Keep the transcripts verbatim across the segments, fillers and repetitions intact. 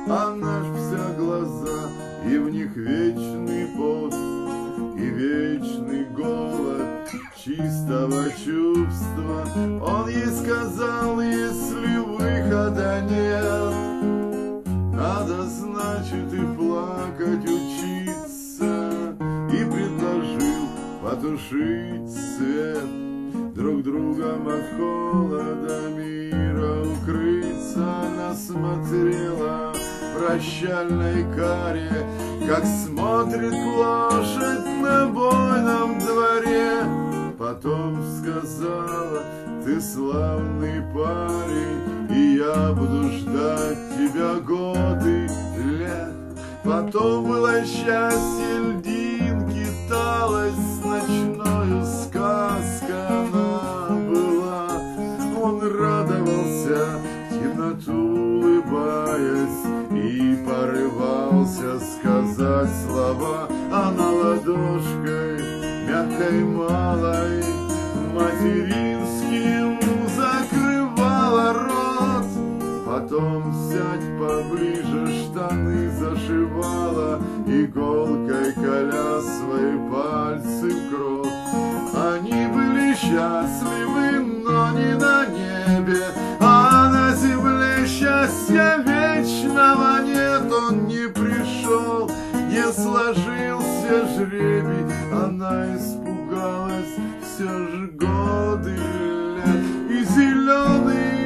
она ж вся глаза, и в них вечный пот, и вечный голод чистого чувства. Он ей сказал, если выхода нет, надо, значит, и плакать учиться, и предложил потушить свет, друг другом от холода мира укрыться. Она смотрела в прощальной каре, как смотрит лошадь на бойном дворе. Потом сказала, ты славный парень, и я буду ждать тебя годы лет. Потом было счастье льдинки, талость ночною, сказка она была. Он радовался, в темноту улыбаясь, и порывался сказать слова. Она ладошкой мягкой малой материнским закрывала рот. Потом сядь поближе, штаны зашивала, иголкой коля свои пальцы в кровь. Они были счастливы, но не на небе, а на земле счастья вечного нет. Он не пришел, не сложился жребий, она испугалась все же годы лет. И зеленый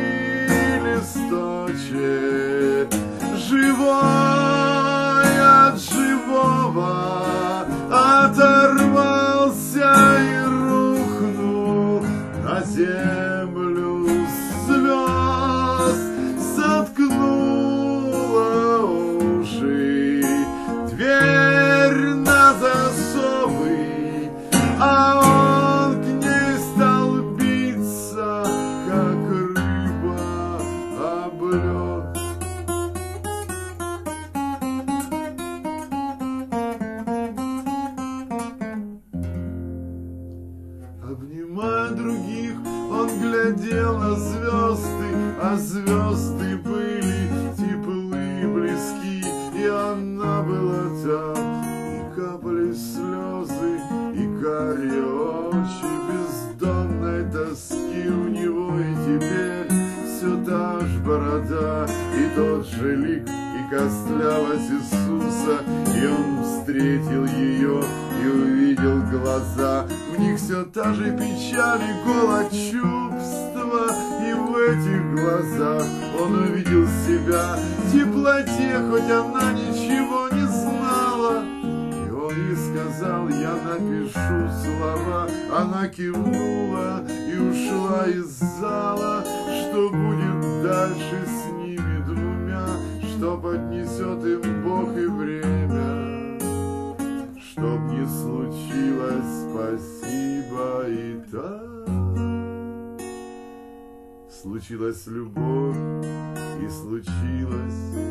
листочек, живой от живого, оторвался и рухнул на землю звезд, соткнула уши дверь на засовы, а он к ней стал биться, как рыба об лед. Обнимая других, он глядел на звезды, а звезды были теплы, близки, и она была там, и капали слезы, и карие очи бездонной тоски у него. И теперь все та ж борода, и тот же лик, и костлявость Иисуса. И он встретил ее и увидел глаза, в них все та же печаль и голод чувства. И в этих глазах он увидел себя в теплоте, хоть она ничего не знала. И он ей сказал, я напишу слова. Она кивнула и ушла из зала. Что будет дальше с ними двумя, что поднесет им Бог и время, чтоб не случилось, спасибо. И так случилась любовь, и случилось